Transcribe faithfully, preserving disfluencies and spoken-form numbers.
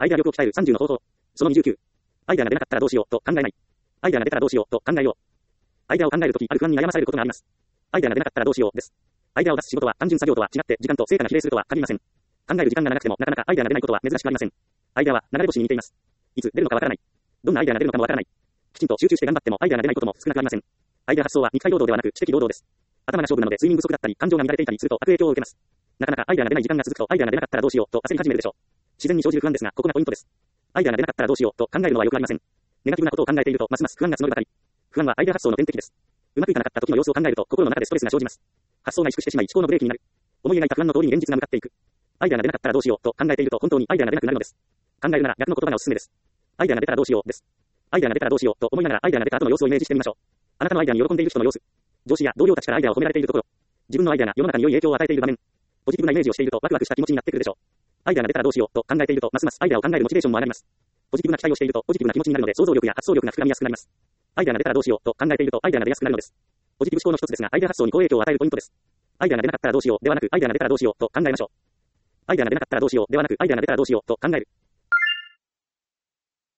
アイデア力を鍛えるさんじゅうの方法。そのにじゅうきゅう。アイデアが出なかったらどうしようと考えない。アイデアが出たらどうしようと考えよう。アイデアを考えるとき、ある不安に悩まされることがあります。アイデアが出なかったらどうしようです。アイデアを出す仕事は単純作業とは違って時間と成果が比例するとは限りません。考える時間が長くてもなかなかアイデアが出ないことは珍しくありません。アイデアは流れ星に似ています。いつ出るのかわからない。どんなアイデアが出るのかもわからない。きちんと集中して頑張ってもアイデアが出ないことも少なくありません。アイデア発想は肉体労働ではなく知的労働です。頭が勝負なので睡眠不足だったり感情が乱れていたりすると悪影響を受けます。なかなかアイデアが出ない時間が続くとアイデアが出なかったらどうしようと焦り始めるでしょう。自然に生じる不安ですがここがポイントです。アイデアが出なかったらどうしようと考えるのはよくありません。ネガティブなことを考えているとますます不安が募るばかり。不安はアイデア発想の天敵です。うまくいかなかった時の様子を考えると心の中でストレスが生じます。発想が萎縮してしまい思考のブレーキになる。思い描いた不安の通りに現実が向かっていく。アイデアが出なかったらどうしようと考えていると本当にアイデアが出なくなるのです。考えるなら逆の言葉がおすすめです。アイデアが出たらどうしようです。アイデアが出たらどうしようと思いながらアイデアが出た後の様子をイメージしてみましょう。あなたのアイデアに喜んでいる人の様子。上司や同僚たちからアイデアを褒められているところ。自分のアイデアが世の中に良い影響を与えている場面。ポジティブなイメージをしているとワクワクした気持ちになってくるでしょう。アイデアが出たらどうしようと考えているとますますアイデアを考えるモチベーションも上がります。ポジティブな期待をしているとポジティブな気持ちになるので想像力や発想力が膨らみやすくなります。アイデアが出たらどうしようと考えているとアイデアが出やすくなるのです。ポジティブ思考の一つですがアイデア発想に好影響を与えるポイントです。アイデアが出なかったらどうしようではなくアイデアが出たらどうしようと考えましょう。アイデアが出なかったらどうしようではなくアイデアが出たらどうしようと考える。